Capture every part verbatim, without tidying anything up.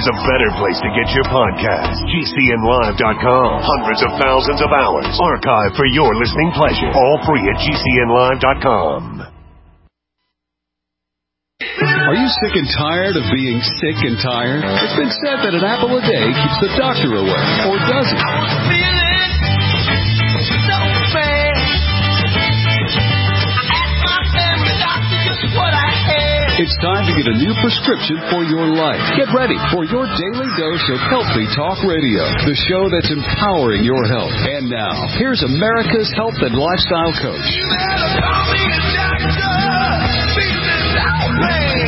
there's a better place to get your podcast. G C N live dot com. Hundreds of thousands of hours archived for your listening pleasure. All free at G C N live dot com. Are you sick and tired of being sick and tired? It's been said that an apple a day keeps the doctor away, or does it? I was feeling so bad. I asked my family doctor just what I had. It's time to get a new prescription for your life. Get ready for your daily dose of Healthy Talk Radio, the show that's empowering your health. And now, here's America's health and lifestyle coach. You better call me a doctor. Feeling outraged.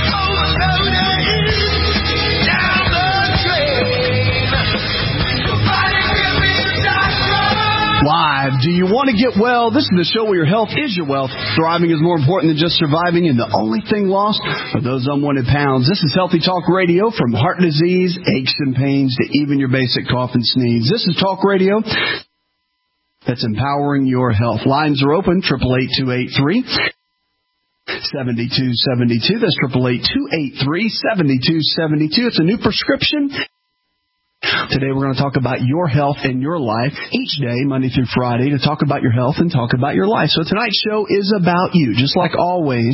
Live. Do you want to get well? This is the show where your health is your wealth. Thriving is more important than just surviving, and the only thing lost are those unwanted pounds. This is Healthy Talk Radio, from heart disease, aches and pains, to even your basic cough and sneeze. This is Talk Radio that's empowering your health. Lines are open, eight eight eight, two eight three, seven two seven two. That's eight eight eight, two eight three, seven two seven two. It's a new prescription. Today we're going to talk about your health and your life each day, Monday through Friday, to talk about your health and talk about your life. So tonight's show is about you, just like always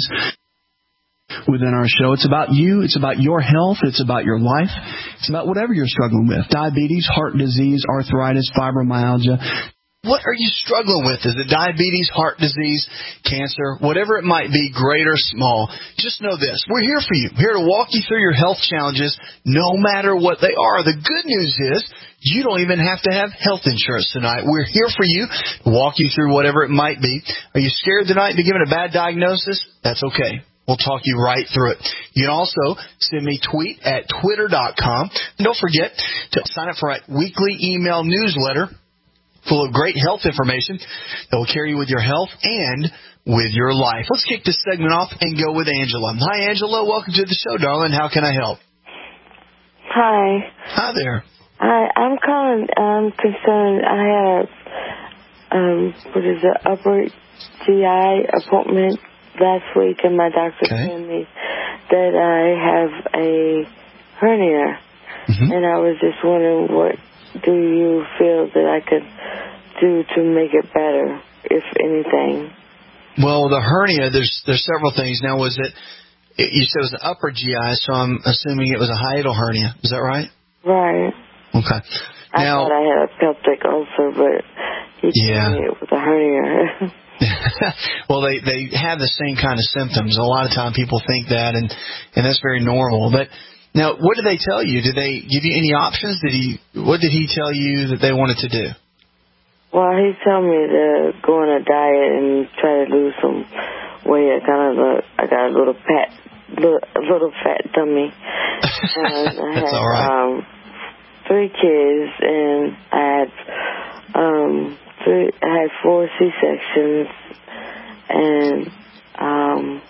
within our show. It's about you. It's about your health. It's about your life. It's about whatever you're struggling with. Diabetes, heart disease, arthritis, fibromyalgia. What are you struggling with? Is it diabetes, heart disease, cancer, whatever it might be, great or small? Just know this. We're here for you. We're here to walk you through your health challenges, no matter what they are. The good news is you don't even have to have health insurance tonight. We're here for you to walk you through whatever it might be. Are you scared tonight to be given a bad diagnosis? That's okay. We'll talk you right through it. You can also send me a tweet at twitter dot com. And don't forget to sign up for our weekly email newsletter full of great health information that will carry you with your health and with your life. Let's kick this segment off and go with Angela. Hi, Angela. Welcome to the show, darling. How can I help? Hi. Hi there. Hi. I'm calling. I'm concerned. I had a, um, what is it, upper G I appointment last week, and my doctor okay. told me that I have a hernia. Mm-hmm. And I was just wondering, what do you feel that I could do to make it better, if anything? Well, the hernia, there's there's several things. Now, was it, it you said it was an upper G I, so I'm assuming it was a hiatal hernia. Is that right? Right. Okay. I now, thought I had a pelvic ulcer, but he yeah. told me it was a hernia. Well, they, they have the same kind of symptoms. A lot of time people think that, and, and that's very normal. But now, what did they tell you? Did they give you any options? Did he? What did he tell you that they wanted to do? Well, he told me to go on a diet and try to lose some weight. I kind of, uh, I got a little fat, little, a little fat tummy. And I That's had, all right. Um, three kids, and I had, um, three. I had four C sections, and um.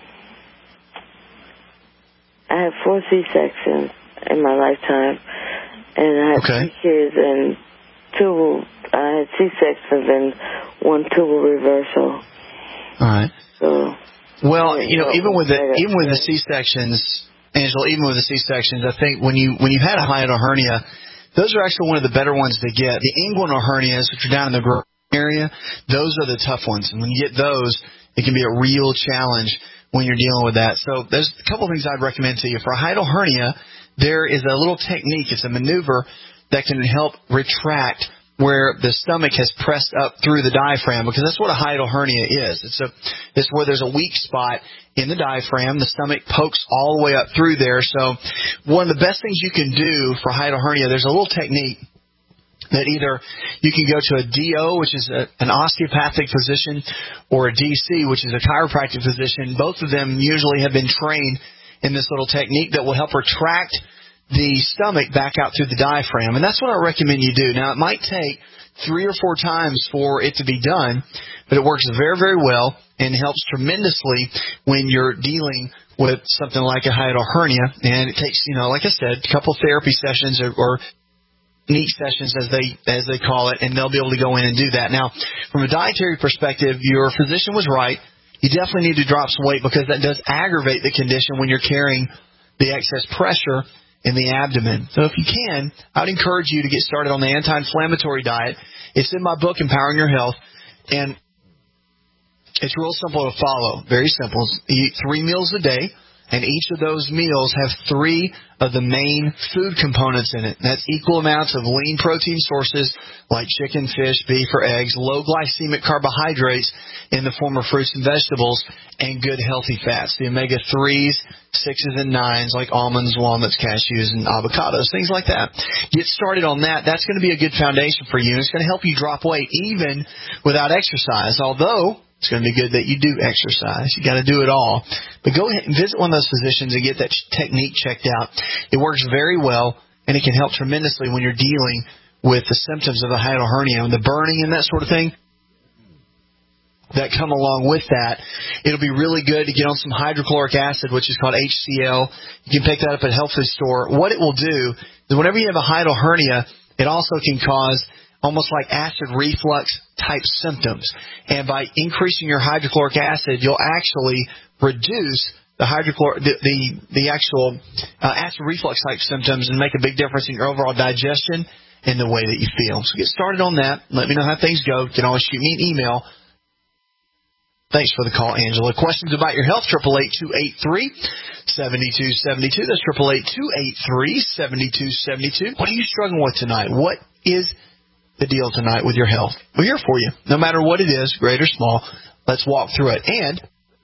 I had four C-sections in my lifetime, and I had okay. three kids and two. I had C-sections and one tubal reversal. All right. So, well, you know, even with the even with the C-sections, Angela, even with the C-sections, I think when you when you've had a hiatal hernia, those are actually one of the better ones to get. The inguinal hernias, which are down in the groin area, those are the tough ones, and when you get those, it can be a real challenge when you're dealing with that. So there's a couple of things I'd recommend to you. For a hiatal hernia, there is a little technique. It's a maneuver that can help retract where the stomach has pressed up through the diaphragm, because that's what a hiatal hernia is. It's a it's where there's a weak spot in the diaphragm. The stomach pokes all the way up through there. So one of the best things you can do for hiatal hernia, there's a little technique that either you can go to a D O, which is a, an osteopathic physician, or a D C, which is a chiropractic physician. Both of them usually have been trained in this little technique that will help retract the stomach back out through the diaphragm. And that's what I recommend you do. Now, it might take three or four times for it to be done, but it works very, very well and helps tremendously when you're dealing with something like a hiatal hernia. And it takes, you know, like I said, a couple therapy sessions or, or neat sessions, as they as they call it, and they'll be able to go in and do that. Now, from a dietary perspective, your physician was right. You definitely need to drop some weight, because that does aggravate the condition when you're carrying the excess pressure in the abdomen. So if you can, I would encourage you to get started on the anti-inflammatory diet. It's in my book, Empowering Your Health, and it's real simple to follow. Very simple. You eat three meals a day, and each of those meals have three of the main food components in it. That's equal amounts of lean protein sources like chicken, fish, beef, or eggs, low glycemic carbohydrates in the form of fruits and vegetables, and good healthy fats, the omega threes, sixes, and nines like almonds, walnuts, cashews, and avocados, things like that. Get started on that. That's going to be a good foundation for you. It's going to help you drop weight even without exercise, although it's going to be good that you do exercise. You got to do it all. But go ahead and visit one of those physicians and get that technique checked out. It works very well, and it can help tremendously when you're dealing with the symptoms of a hiatal hernia and the burning and that sort of thing that come along with that. It'll be really good to get on some hydrochloric acid, which is called H C L. You can pick that up at a health food store. What it will do is whenever you have a hiatal hernia, it also can cause almost like acid reflux type symptoms. And by increasing your hydrochloric acid, you'll actually reduce the hydrochlor the the, the actual uh, acid reflux type symptoms and make a big difference in your overall digestion and the way that you feel. So get started on that. Let me know how things go. You can always shoot me an email. Thanks for the call, Angela. Questions about your health, eight eight eight, two eight three, seven two seven two. That's eight eight eight, two eight three, seven two seven two. What are you struggling with tonight? What is the deal tonight with your health? We're here for you. No matter what it is, great or small, let's walk through it. And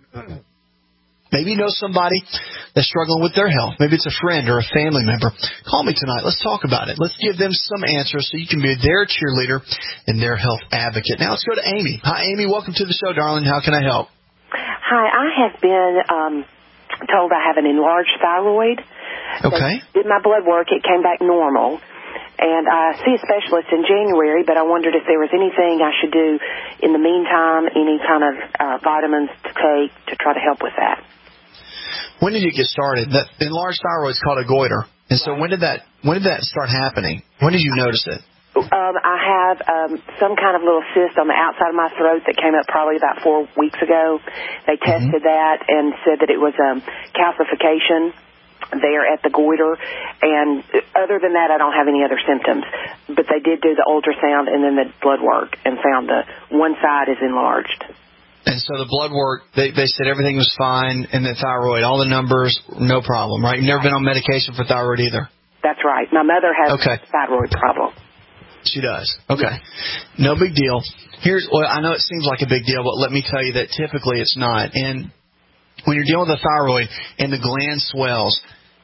maybe you know somebody that's struggling with their health. Maybe it's a friend or a family member. Call me tonight. Let's talk about it. Let's give them some answers so you can be their cheerleader and their health advocate. Now let's go to Amy. Hi, Amy. Welcome to the show, darling. How can I help? Hi. I have been um, told I have an enlarged thyroid. Okay. They did my blood work. It came back normal. And I see a specialist in January, but I wondered if there was anything I should do in the meantime, any kind of uh, vitamins to take to try to help with that. When did you get started? That enlarged thyroid is called a goiter. And so when did that when did that start happening? When did you notice it? Um, I have um, some kind of little cyst on the outside of my throat that came up probably about four weeks ago. They tested mm-hmm. that and said that it was um, calcification there at the goiter, and other than that, I don't have any other symptoms. But they did do the ultrasound and then the blood work and found the one side is enlarged. And so the blood work, they, they said everything was fine, and the thyroid, all the numbers, no problem, right? You've never been on medication for thyroid either? That's right. My mother has okay. a thyroid problem. She does. Okay. No big deal. Here's, well, I know it seems like a big deal, but let me tell you that typically it's not. And when you're dealing with the thyroid and the gland swells,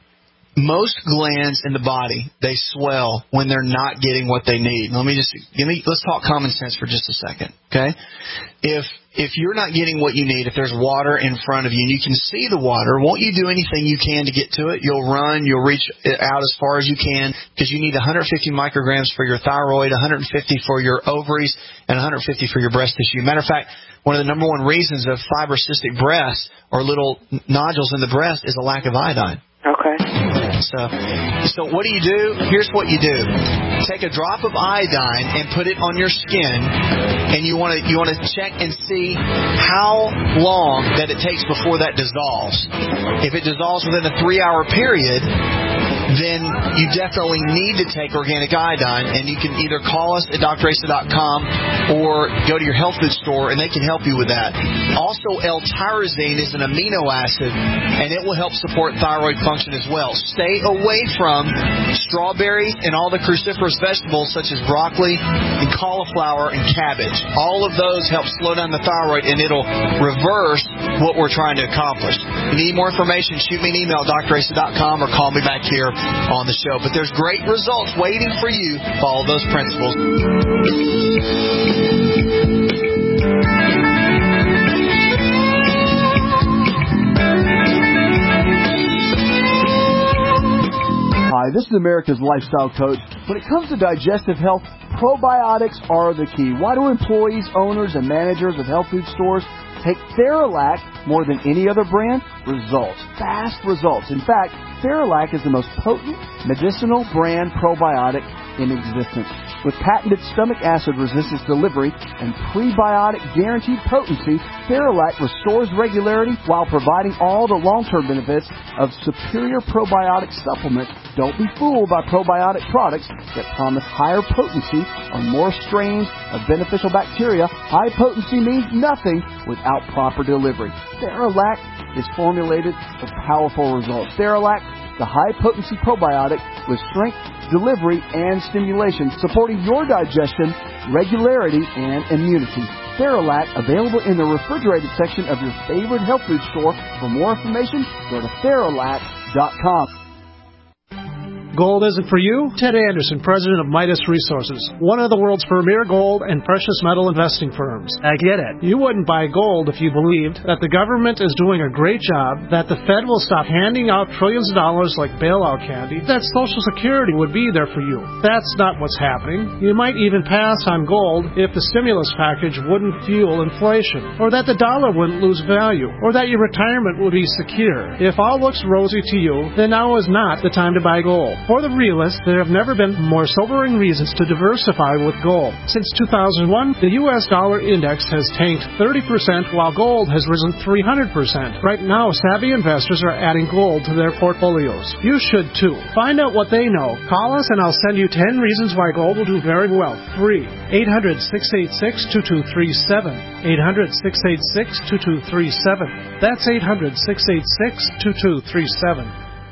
most glands in the body, they swell when they're not getting what they need. Let me just give me. Let's talk common sense for just a second, okay? If if you're not getting what you need, if there's water in front of you and you can see the water, won't you do anything you can to get to it? You'll run, you'll reach out as far as you can because you need one hundred fifty micrograms for your thyroid, one hundred fifty for your ovaries, and one hundred fifty for your breast tissue. Matter of fact, one of the number one reasons of fibrocystic breasts or little nodules in the breast is a lack of iodine. Okay. So, so what do you do? Here's what you do: take a drop of iodine and put it on your skin, and you want to you want to check and see how long that it takes before that dissolves. If it dissolves within a three-hour period, then you definitely need to take organic iodine, and you can either call us at D R Asa dot com or go to your health food store, and they can help you with that. Also, L-tyrosine is an amino acid, and it will help support thyroid function as well. Stay away from strawberries and all the cruciferous vegetables such as broccoli and cauliflower and cabbage. All of those help slow down the thyroid, and it'll reverse what we're trying to accomplish. If you need more information, shoot me an email, D R Asa dot com, or call me back here on the show. But there's great results waiting for you. Follow those principles. Hi, this is America's Lifestyle Coach. When it comes to digestive health, probiotics are the key. Why do employees, owners, and managers of health food stores take Theralac more than any other brand? Results. Fast results. In fact, Theralac is the most potent medicinal brand probiotic in existence. With patented stomach acid resistance delivery and prebiotic guaranteed potency, Theralac restores regularity while providing all the long-term benefits of superior probiotic supplements. Don't be fooled by probiotic products that promise higher potency or more strains of beneficial bacteria. High potency means nothing without proper delivery. Theralac is formulated for powerful results. Theralac, the high-potency probiotic with strength, delivery, and stimulation, supporting your digestion, regularity, and immunity. Theralac, available in the refrigerated section of your favorite health food store. For more information, go to Theralac dot com. Gold isn't for you? Ted Anderson, president of Midas Resources, one of the world's premier gold and precious metal investing firms. I get it. You wouldn't buy gold if you believed that the government is doing a great job, that the Fed will stop handing out trillions of dollars like bailout candy, that Social Security would be there for you. That's not what's happening. You might even pass on gold if the stimulus package wouldn't fuel inflation, or that the dollar wouldn't lose value, or that your retirement would be secure. If all looks rosy to you, then now is not the time to buy gold. For the realists, there have never been more sobering reasons to diversify with gold. Since two thousand one, the U S dollar index has tanked thirty percent while gold has risen three hundred percent. Right now, savvy investors are adding gold to their portfolios. You should too. Find out what they know. Call us and I'll send you ten reasons why gold will do very well. Free. eight hundred, six eight six, two two three seven. eight hundred, six eight six, two two three seven. That's eight hundred, six eight six, two two three seven.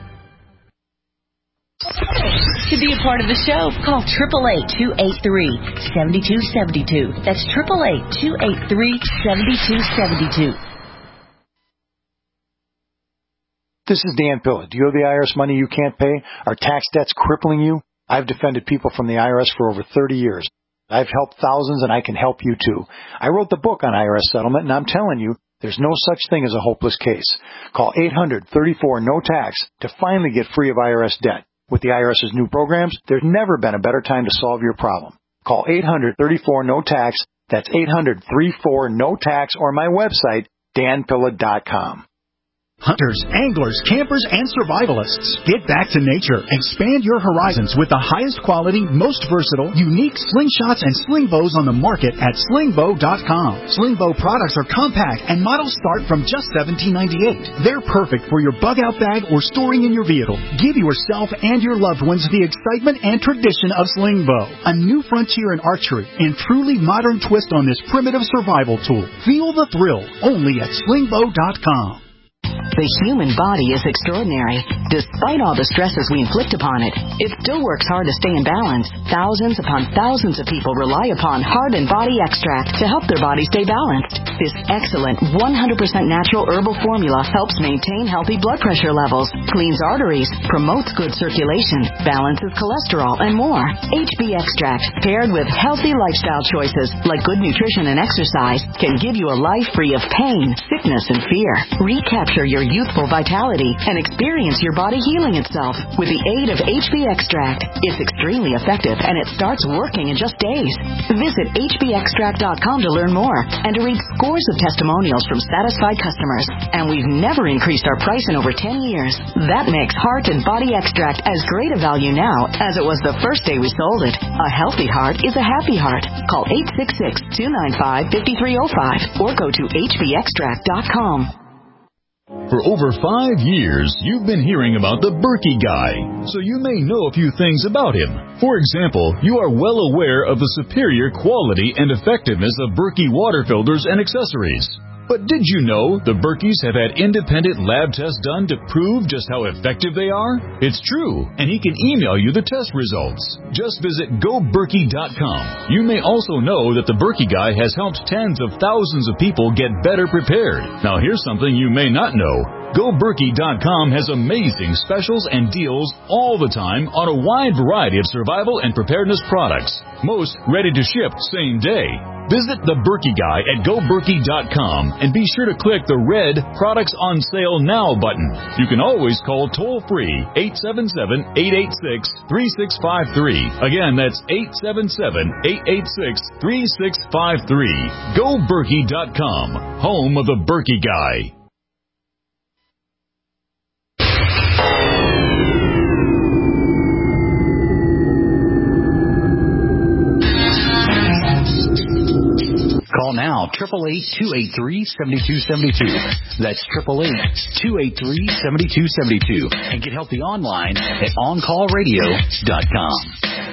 To be a part of the show, call eight eight eight, two eight three, seven two seven two. That's eight eight eight, two eight three, seven two seven two. This is Dan Pilla. Do you owe the I R S money you can't pay? Are tax debts crippling you? I've defended people from the I R S for over thirty years. I've helped thousands, and I can help you too. I wrote the book on I R S settlement, and I'm telling you, there's no such thing as a hopeless case. Call eight hundred, thirty-four, no tax to finally get free of I R S debt. With the IRS's new programs, there's never been a better time to solve your problem. Call eight hundred, thirty-four, no tax. That's eight hundred, thirty-four, no tax, or my website, dan pilla dot com. Hunters, anglers, campers, and survivalists. Get back to nature. Expand your horizons with the highest quality, most versatile, unique slingshots and sling bows on the market at sling bow dot com. Sling bow products are compact and models start from just seventeen ninety-eight. They're perfect for your bug-out bag or storing in your vehicle. Give yourself and your loved ones the excitement and tradition of sling bow. A new frontier in archery and truly modern twist on this primitive survival tool. Feel the thrill only at sling bow dot com. The human body is extraordinary. Despite all the stresses we inflict upon it, it still works hard to stay in balance. Thousands upon thousands of people rely upon Heart and Body Extract to help their body stay balanced. This excellent one hundred percent natural herbal formula helps maintain healthy blood pressure levels, cleans arteries, promotes good circulation, balances cholesterol, and more. H B Extract, paired with healthy lifestyle choices like good nutrition and exercise, can give you a life free of pain, sickness, and fear. Recapture your youthful vitality and experience your body healing itself with the aid of H B Extract. It's extremely effective and it starts working in just days. Visit H B extract dot com to learn more and to read scores of testimonials from satisfied customers. And we've never increased our price in over ten years. That makes Heart and Body Extract as great a value now as it was the first day we sold it. A healthy heart is a happy heart. Call eight six six, two nine five, five three zero five or go to H B extract dot com. For over five years, you've been hearing about the Berkey Guy, so you may know a few things about him. For example, you are well aware of the superior quality and effectiveness of Berkey water filters and accessories. But did you know the Berkeys have had independent lab tests done to prove just how effective they are? It's true, and he can email you the test results. Just visit go berkey dot com. You may also know that the Berkey Guy has helped tens of thousands of people get better prepared. Now here's something you may not know. go berkey dot com has amazing specials and deals all the time on a wide variety of survival and preparedness products. Most ready to ship same day. Visit the Berkey Guy at go berkey dot com and be sure to click the red Products on Sale Now button. You can always call toll-free eight seven seven, eight eight six, three six five three. Again, that's eight seven seven, eight eight six, three six five three. go berkey dot com, home of the Berkey Guy. now, eight eight eight, two eight three, seven two seven two. That's eight eight eight, two eight three, seven two seven two. And get healthy online at on call radio dot com.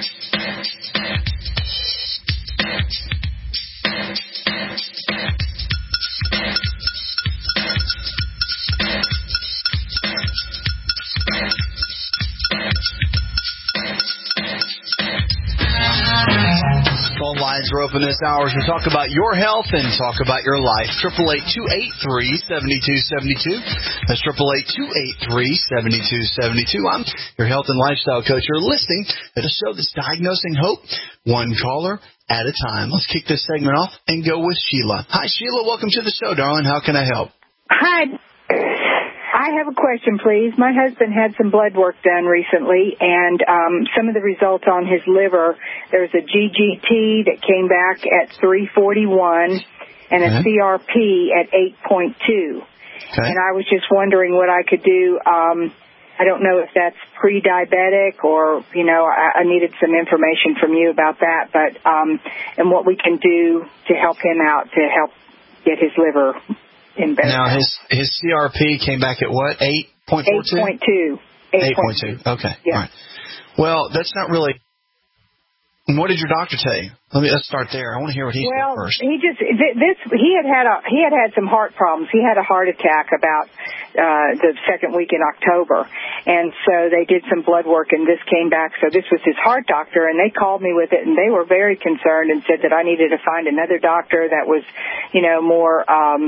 Phone lines are open this hour as we talk about your health and talk about your life. eight eight eight, two eight three, seven two seven two. That's eight eight eight, two eight three, seven two seven two. I'm your health and lifestyle coach. You're listening to the show that's diagnosing hope, one caller at a time. Let's kick this segment off and go with Sheila. Hi, Sheila. Welcome to the show, darling. How can I help? Hi. I have a question, please. My husband had some blood work done recently, and um, some of the results on his liver, there's a G G T that came back at three forty-one and a Okay. C R P at eight point two. Okay. And I was just wondering what I could do. Um, I don't know if that's pre-diabetic or, you know, I, I needed some information from you about that, but um, and what we can do to help him out to help get his liver in better Now, health. his his C R P came back at what? eight point four two? eight point two. eight point two. Okay. Yeah. All right. Well, that's not really. What did your doctor tell you? Let me let's start there. I want to hear what he Well, said first. he just th- this he had had a he had had some heart problems. He had a heart attack about uh the second week in October, and so they did some blood work, and this came back. So this was his heart doctor, and they called me with it, and they were very concerned and said that I needed to find another doctor that was, you know, more. um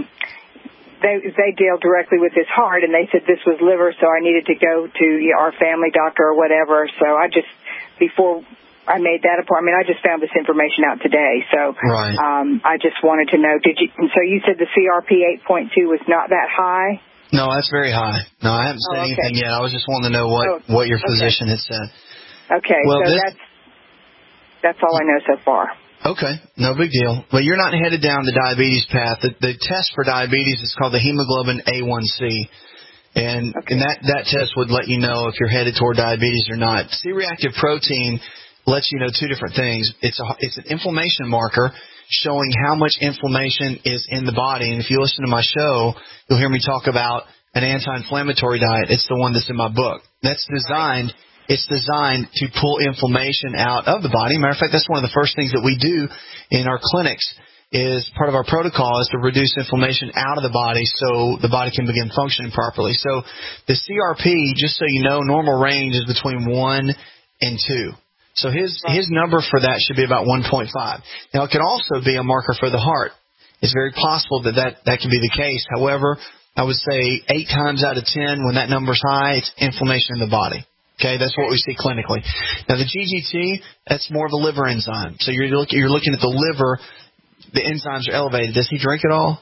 They they deal directly with his heart, and they said this was liver, so I needed to go to our family doctor or whatever. So I just before I made that appointment, I just found this information out today. So Right. um, I just wanted to know. Did you? And so you said the C R P eight point two was not that high. No, that's very high. No, I haven't said Oh, okay. anything yet. I was just wanting to know what, Oh, what your okay. physician had said. Okay, Well, so this- that's that's all I know so far. Okay, no big deal. But you're not headed down the diabetes path. The, the test for diabetes is called the hemoglobin A one C. And, and that, that test would let you know if you're headed toward diabetes or not. C-reactive protein lets you know two different things. It's a, it's an inflammation marker showing how much inflammation is in the body. And if you listen to my show, you'll hear me talk about an anti-inflammatory diet. It's the one that's in my book. That's designed, it's designed to pull inflammation out of the body. Matter of fact, that's one of the first things that we do in our clinics. Is part of our protocol is to reduce inflammation out of the body so the body can begin functioning properly. So the C R P, just so you know, normal range is between one and two. So his his number for that should be about one point five. Now, it could also be a marker for the heart. It's very possible that that, that can be the case. However, I would say eight times out of ten, when that number's high, it's inflammation in the body. Okay, that's what we see clinically. Now, the G G T, that's more of a liver enzyme. So you're look, you're looking at the liver. The enzymes are elevated. Does he drink at all?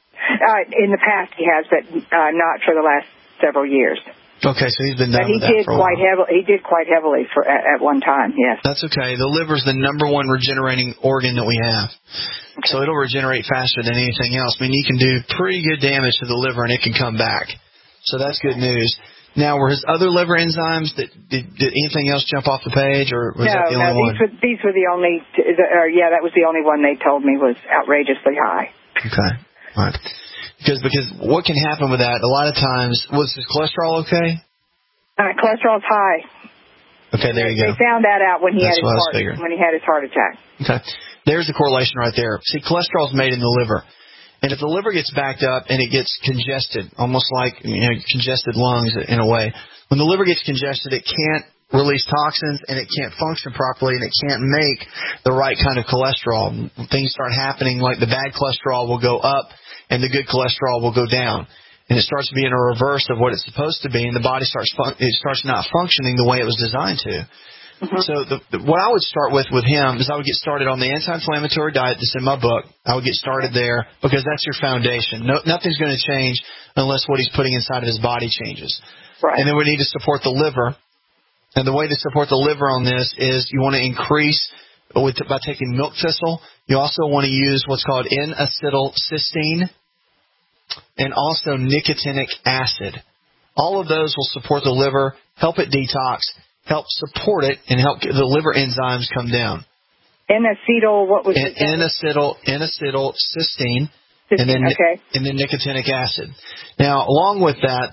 Uh, in the past, he has, but uh, not for the last several years. Okay, so he's been done But he with that did for a quite while. heavily. He did quite heavily for at, at one time. Yes. That's okay. The liver's the number one regenerating organ that we have, okay. So it'll regenerate faster than anything else. I mean, you can do pretty good damage to the liver, and it can come back. So that's good news. Now, were his other liver enzymes, that, did, did anything else jump off the page, or was no, that the no, only these one? were these were the only. Or yeah, that was the only one they told me was outrageously high. Okay, all right. Because because what can happen with that? A lot of times, was his cholesterol okay? Uh, cholesterol's high. Okay, there you They go. found that out when he That's had his what I was heart figuring. when he had his heart attack. Okay, there's the correlation right there. See, cholesterol's made in the liver. And if the liver gets backed up and it gets congested, almost like, you know, congested lungs in a way, when the liver gets congested, it can't release toxins and it can't function properly and it can't make the right kind of cholesterol. Things start happening like the bad cholesterol will go up and the good cholesterol will go down. And it starts being a reverse of what it's supposed to be, and the body starts fun- it starts not functioning the way it was designed to. Mm-hmm. So the, the, what I would start with with him is I would get started on the anti-inflammatory diet that's in my book. I would get started there because that's your foundation. No, nothing's going to change unless what he's putting inside of his body changes. Right. And then we need to support the liver. And the way to support the liver on this is you want to increase with, by taking milk thistle. You also want to use what's called N-acetylcysteine and also nicotinic acid. All of those will support the liver, help it detox, help support it, and help the liver enzymes come down. N-acetyl, what was it? N-acetyl, N-acetyl cysteine, cysteine, and then okay. and then nicotinic acid. Now, along with that,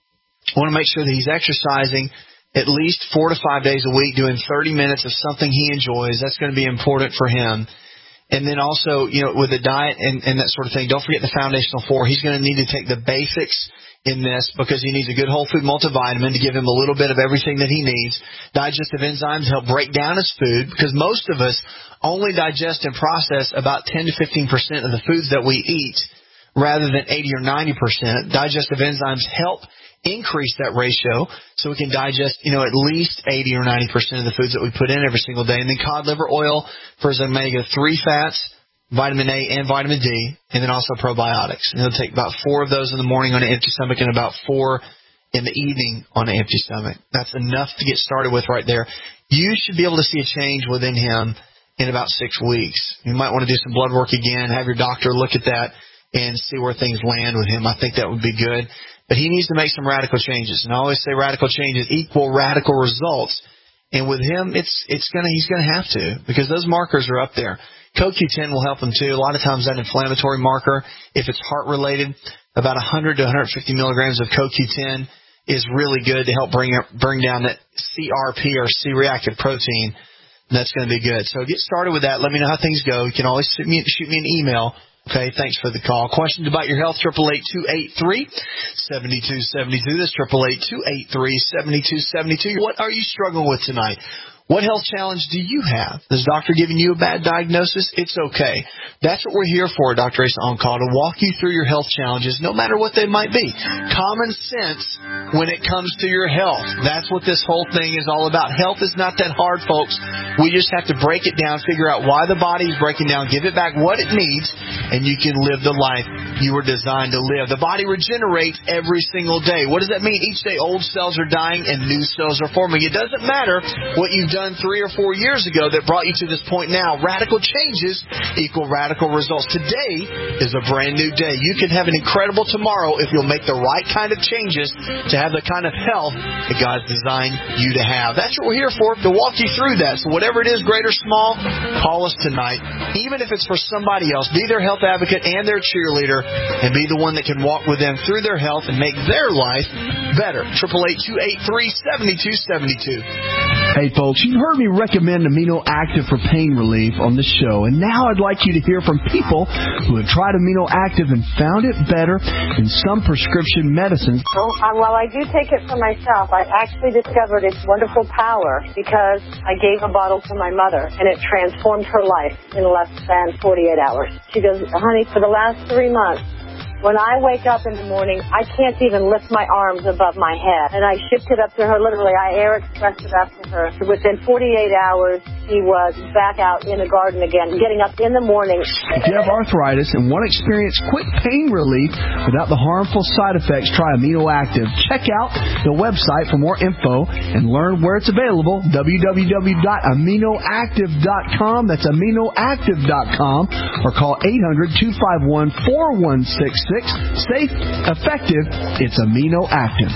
I want to make sure that he's exercising at least four to five days a week, doing thirty minutes of something he enjoys. That's going to be important for him. And then also, you know, with the diet and, and that sort of thing, don't forget the foundational four. He's going to need to take the basics in this because he needs a good whole food multivitamin to give him a little bit of everything that he needs. Digestive enzymes help break down his food because most of us only digest and process about ten to fifteen percent of the foods that we eat rather than eighty or ninety percent. Digestive enzymes help increase that ratio so we can digest, you know, at least eighty or ninety percent of the foods that we put in every single day. And then cod liver oil for his omega three fats, vitamin A and vitamin D, and then also probiotics. And he'll take about four of those in the morning on an empty stomach and about four in the evening on an empty stomach. That's enough to get started with right there. You should be able to see a change within him in about six weeks. You might want to do some blood work again, have your doctor look at that and see where things land with him. I think that would be good. But he needs to make some radical changes. And I always say radical changes equal radical results. And with him, it's it's gonna he's gonna have to because those markers are up there. C O Q ten will help him too. A lot of times that inflammatory marker, if it's heart related, about one hundred to one hundred fifty milligrams of C O Q ten is really good to help bring up, bring down that C R P or C-reactive protein. And that's going to be good. So get started with that. Let me know how things go. You can always shoot me, shoot me an email. Okay, thanks for the call. Questions about your health, eight eight eight, two eight three, seven two seven two. That's eight eight eight, two eight three, seven two seven two. What are you struggling with tonight? What health challenge do you have? Is the doctor giving you a bad diagnosis? It's okay. That's what we're here for, Doctor Asa On Call, to walk you through your health challenges, no matter what they might be. Common sense when it comes to your health. That's what this whole thing is all about. Health is not that hard, folks. We just have to break it down, figure out why the body is breaking down, give it back what it needs, and you can live the life you were designed to live. The body regenerates every single day. What does that mean? Each day old cells are dying and new cells are forming. It doesn't matter what you've done three or four years ago that brought you to this point now. Radical changes equal radical results. Today is a brand new day. You can have an incredible tomorrow if you'll make the right kind of changes to have the kind of health that God's designed you to have. That's what we're here for, to walk you through that. So whatever it is, great or small, call us tonight. Even if it's for somebody else, be their health advocate and their cheerleader and be the one that can walk with them through their health and make their life better. eight eight eight, two eight three, seven two seven two. Hey, folks, you've heard me recommend Amino Active for pain relief on the show, and now I'd like you to hear from people who have tried Amino Active and found it better than some prescription medicines. Well, uh, while I do take it for myself, I actually discovered its wonderful power because I gave a bottle to my mother, and it transformed her life in less than forty-eight hours. She goes, honey, for the last three months, when I wake up in the morning, I can't even lift my arms above my head. And I shipped it up to her, literally. I air expressed it up to her. Within forty-eight hours, she was back out in the garden again, getting up in the morning. If you have arthritis and want to experience quick pain relief without the harmful side effects, try Amino Active. Check out the website for more info and learn where it's available, w w w dot amino active dot com. That's amino active dot com. Or call eight hundred, two five one, four one six six. Safe, effective, it's Amino Active.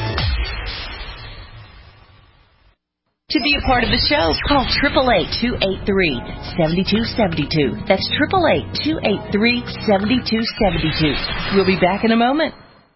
To be a part of the show, call eight eight eight, two eight three, seven two seven two. That's eight eight eight, two eight three, seven two seven two. We'll be back in a moment.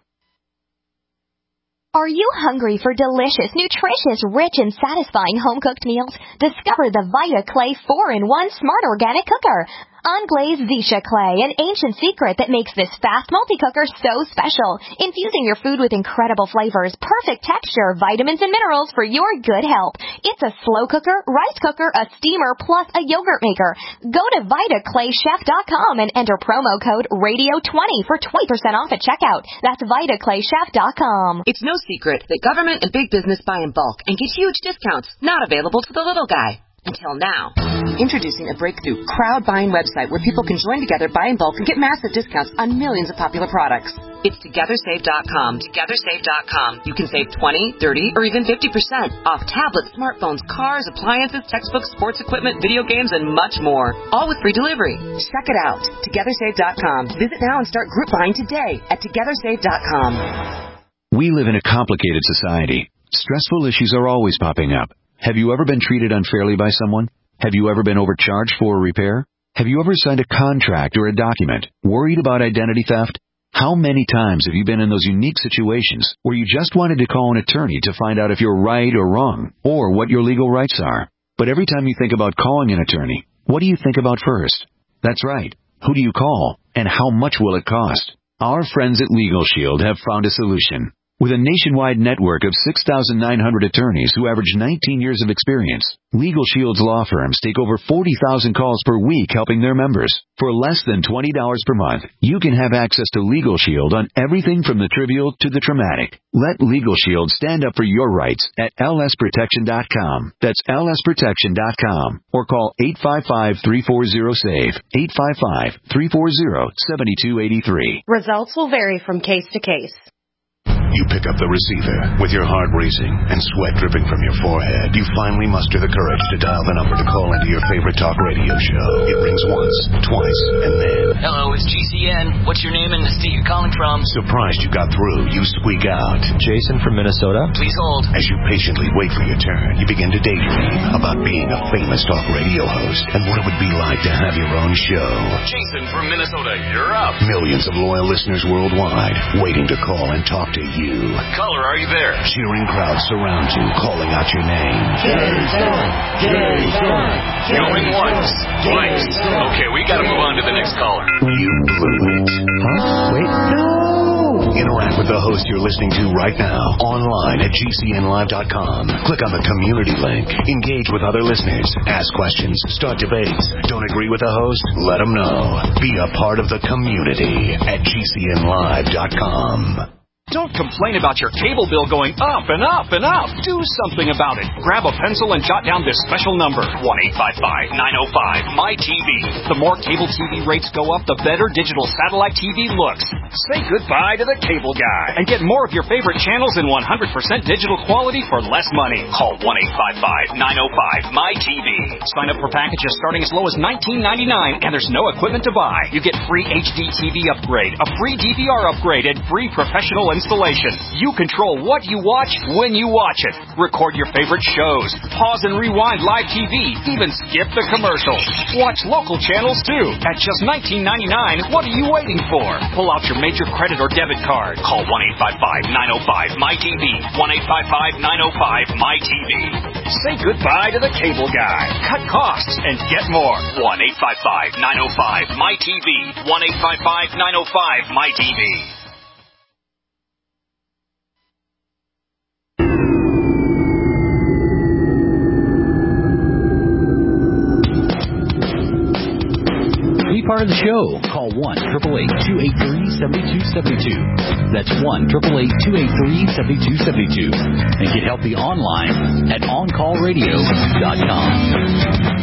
Are you hungry for delicious, nutritious, rich, and satisfying home-cooked meals? Discover the Vita Clay four in one Smart Organic Cooker. Unglazed Zisha clay, an ancient secret that makes this fast multi-cooker so special. Infusing your food with incredible flavors, perfect texture, vitamins, and minerals for your good health. It's a slow cooker, rice cooker, a steamer, plus a yogurt maker. Go to vita clay chef dot com and enter promo code radio twenty for twenty percent off at checkout. That's vita clay chef dot com. It's no secret that government and big business buy in bulk and get huge discounts not available to the little guy. Until now. Introducing a breakthrough crowd buying website where people can join together, buy in bulk, and get massive discounts on millions of popular products. It's together save dot com. together save dot com. You can save twenty, thirty, or even fifty percent off tablets, smartphones, cars, appliances, textbooks, sports equipment, video games, and much more. All with free delivery. Check it out. together save dot com. Visit now and start group buying today at together save dot com. We live in a complicated society. Stressful issues are always popping up. Have you ever been treated unfairly by someone? Have you ever been overcharged for a repair? Have you ever signed a contract or a document worried about identity theft? How many times have you been in those unique situations where you just wanted to call an attorney to find out if you're right or wrong, or what your legal rights are? But every time you think about calling an attorney, what do you think about first? That's right. Who do you call, and how much will it cost? Our friends at Legal Shield have found a solution. With a nationwide network of six thousand nine hundred attorneys who average nineteen years of experience, Legal Shield's law firms take over forty thousand calls per week helping their members. For less than twenty dollars per month, you can have access to Legal Shield on everything from the trivial to the traumatic. Let Legal Shield stand up for your rights at L S protection dot com. That's L S protection dot com. Or call eight five five, three four zero, S A V E, eight five five, three four zero, seven two eight three. Results will vary from case to case. You pick up the receiver. With your heart racing and sweat dripping from your forehead, you finally muster the courage to dial the number to call into your favorite talk radio show. It rings once, twice, and then... Hello, it's G C N. What's your name and the state you're calling from? Surprised you got through, you squeak out. Jason from Minnesota. Please hold. As you patiently wait for your turn, you begin to daydream about being a famous talk radio host and what it would be like to have your own show. Jason from Minnesota, you're up. Millions of loyal listeners worldwide waiting to call and talk to you. Caller, are you there? Cheering crowds surround you, calling out your name. Jason! Jason! Going once, twice. Okay, we gotta move on to the next caller. You blew it. Huh? Wait, no! Interact with the host you're listening to right now, online at G C N live dot com. Click on the community link. Engage with other listeners. Ask questions. Start debates. Don't agree with the host? Let them know. Be a part of the community at G C N live dot com. Don't complain about your cable bill going up and up and up. Do something about it. Grab a pencil and jot down this special number, one eight five five, nine oh five, M Y T V. The more cable T V rates go up, the better digital satellite T V looks. Say goodbye to the cable guy and get more of your favorite channels in one hundred percent digital quality for less money. Call one eight five five, nine oh five, M Y T V. Sign up for packages starting as low as nineteen ninety-nine, and there's no equipment to buy. You get free H D T V upgrade, a free D V R upgrade, and free professional installation. You control what you watch when you watch it. Record your favorite shows. Pause and rewind live T V. Even skip the commercials. Watch local channels too. At just nineteen ninety-nine, what are you waiting for? Pull out your major credit or debit card. Call one eight five five, nine oh five, M Y T V. one eight five five, nine oh five, M Y T V. Say goodbye to the cable guy. Cut costs and get more. one eight five five, nine oh five, M Y T V. one eight five five, nine oh five, M Y T V. Be part of the show. Call one, eight eight eight, two eight three, seven two seven two. That's one, eight eight eight, two eight three, seven two seven two. And get healthy online at on call radio dot com.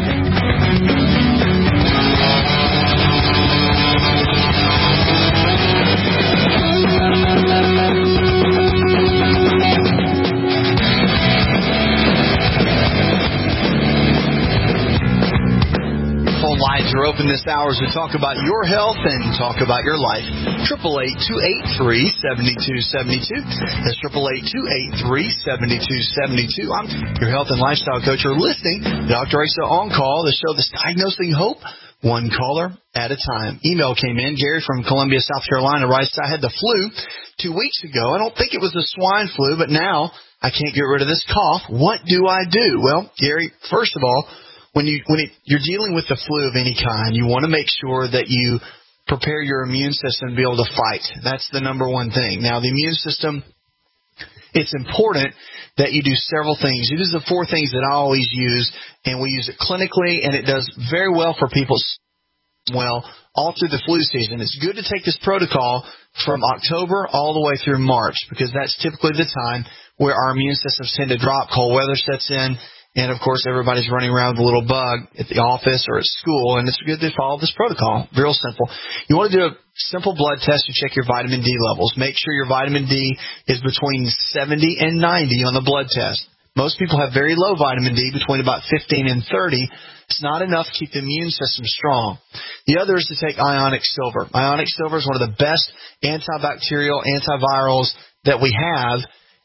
Lines are open this hour as we talk about your health and talk about your life. eight eight eight, two eight three, seven two seven two. That's eight eight eight, two eight three, seven two seven two. I'm your health and lifestyle coach. You're listening to Doctor Asa On Call, the show that's diagnosing hope, one caller at a time. Email came in. Gary from Columbia, South Carolina writes, I had the flu two weeks ago. I don't think it was the swine flu, but now I can't get rid of this cough. What do I do? Well, Gary, first of all, When you when it, you're dealing with the flu of any kind, you want to make sure that you prepare your immune system to be able to fight. That's the number one thing. Now, the immune system, it's important that you do several things. These are the four things that I always use, and we use it clinically, and it does very well for people well all through the flu season. It's good to take this protocol from October all the way through March, because that's typically the time where our immune systems tend to drop. Cold weather sets in. And, of course, everybody's running around with a little bug at the office or at school, and it's good to follow this protocol. Real simple. You want to do a simple blood test to check your vitamin D levels. Make sure your vitamin D is between seventy and ninety on the blood test. Most people have very low vitamin D, between about fifteen and thirty. It's not enough to keep the immune system strong. The other is to take ionic silver. Ionic silver is one of the best antibacterial, antivirals that we have.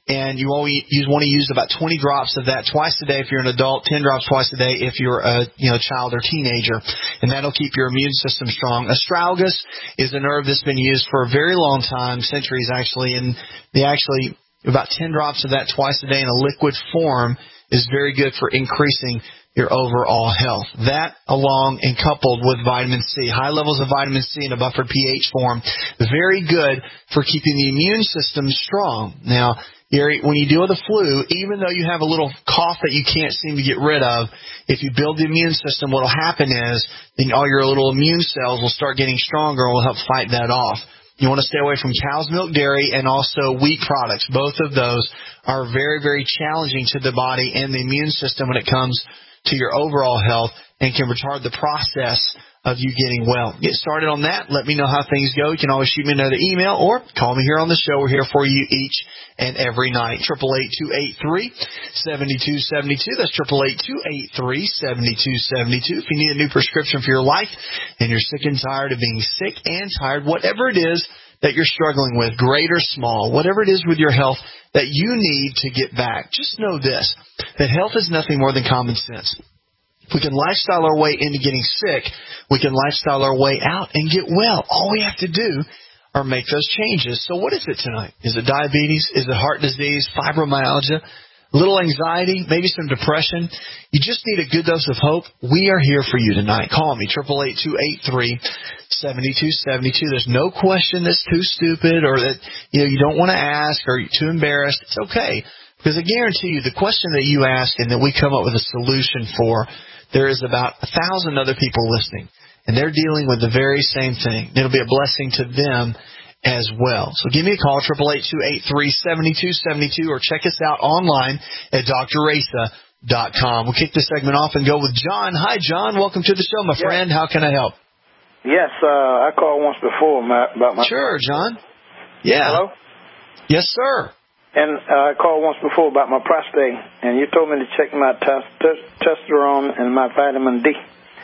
And you only you want to use about twenty drops of that twice a day if you're an adult, ten drops twice a day if you're a you know child or teenager, and that'll keep your immune system strong. Astragalus is a nerve that's been used for a very long time, centuries actually, and they actually about ten drops of that twice a day in a liquid form is very good for increasing your overall health. That, along and coupled with vitamin C, high levels of vitamin C in a buffered pH form, very good for keeping the immune system strong. Now, Gary, when you deal with the flu, even though you have a little cough that you can't seem to get rid of, if you build the immune system, what will happen is then all your little immune cells will start getting stronger and will help fight that off. You want to stay away from cow's milk, dairy, and also wheat products. Both of those are very, very challenging to the body and the immune system when it comes to your overall health and can retard the process of you getting well. Get started on that. Let me know how things go. You can always shoot me another email or call me here on the show. We're here for you each and every night. eight eight eight, two eight three, seven two seven two. That's eight eight eight, two eight three, seven two seven two. If you need a new prescription for your life and you're sick and tired of being sick and tired, whatever it is that you're struggling with, great or small, whatever it is with your health that you need to get back, just know this, that health is nothing more than common sense. If we can lifestyle our way into getting sick, we can lifestyle our way out and get well. All we have to do are make those changes. So what is it tonight? Is it diabetes? Is it heart disease, fibromyalgia, a little anxiety, maybe some depression? You just need a good dose of hope. We are here for you tonight. Call me, eight eight eight, two eight three, seven two seven two. There's no question that's too stupid or that you know you don't want to ask or you're too embarrassed. It's okay. Because I guarantee you the question that you ask and that we come up with a solution for, there is about a thousand other people listening, and they're dealing with the very same thing. It'll be a blessing to them as well. So give me a call, eight eight eight, two eight three, seven two seven two, or check us out online at d r raisa dot com. We'll kick this segment off and go with John. Hi, John. Welcome to the show, my yes. friend. How can I help? Yes, uh, I called once before my, about my... Sure, John. Yeah. Hello? Yes, sir. And uh, I called once before about my prostate, and you told me to check my testosterone and my vitamin D.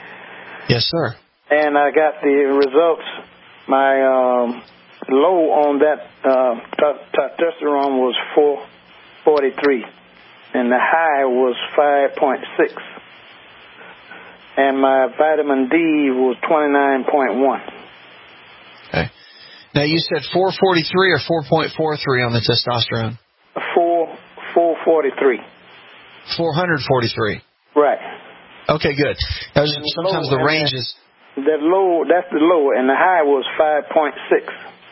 Yes, sir. And I got the results. My um, low on that uh, testosterone was four forty-three, and the high was five point six. And my vitamin D was twenty-nine point one. Okay. Now, you said four forty-three or four point four three on the testosterone? Four, four forty-three. four forty-three. Right. Okay, good. Now, sometimes the range is... The low, that's the low, and the high was five point six.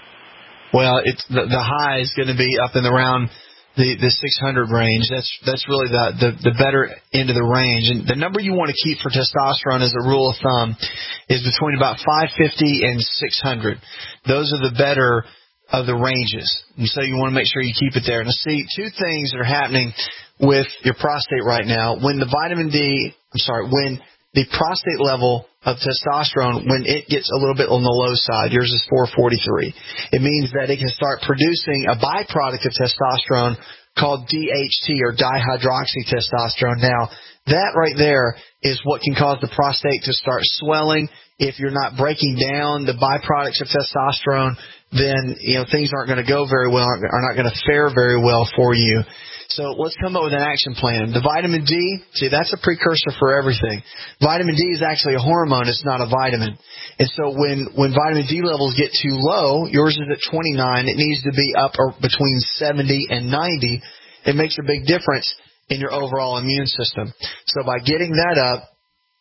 Well, it's the, the high is going to be up in around the, the six hundred range. That's that's really the, the, the better end of the range. And the number you want to keep for testosterone as a rule of thumb is between about five fifty and six hundred. Those are the better of the ranges. And so you want to make sure you keep it there. Now, see, two things that are happening with your prostate right now. When the vitamin D, I'm sorry, when the prostate level of testosterone, when it gets a little bit on the low side, yours is four forty-three, it means that it can start producing a byproduct of testosterone called D H T, or dihydroxytestosterone. Now, that right there is what can cause the prostate to start swelling. If you're not breaking down the byproducts of testosterone, then you know things aren't going to go very well, are not going to fare very well for you. So let's come up with an action plan. The vitamin D, see, that's a precursor for everything. Vitamin D is actually a hormone. It's not a vitamin. And so when, when vitamin D levels get too low, yours is at twenty-nine, it needs to be up or between seventy and ninety. It makes a big difference in your overall immune system. So by getting that up